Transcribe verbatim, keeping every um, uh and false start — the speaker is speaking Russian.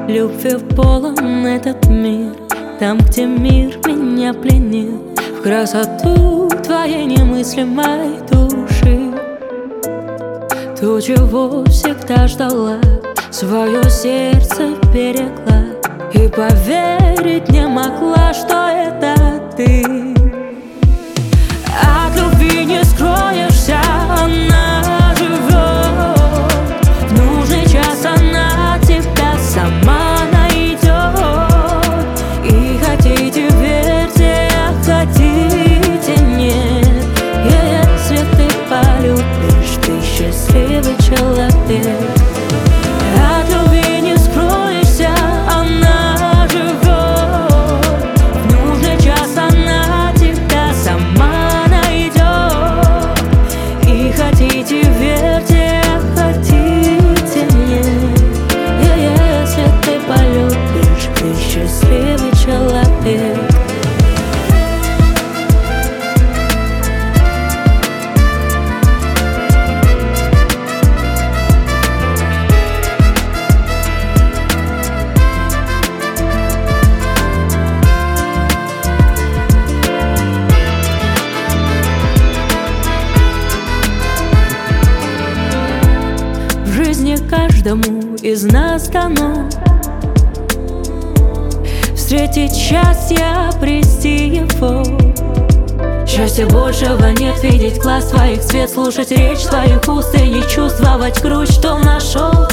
Любви полон этот мир, там, где мир меня пленил, в красоту твоей немыслимой души. То, чего всегда ждала, свое сердце берегла и поверить не могла, что это ты. От любви не скроешься, она живет. В нужный час она тебя сама найдет. И хотите верьте, а хотите нет. И если ты полюбишь, ты счастливый человек. От любви не скроешься, она живет. В нужный час она тебя сама найдет. И хотите верьте, а хотите нет. И если ты полюбишь, ты счастливый человек. В жизни каждому из нас дано встретить счастье, обрести его. Счастья большего нет, видеть глаз твоих цвет, слушать речь твоих уст и не чувствовать грусть, что нашел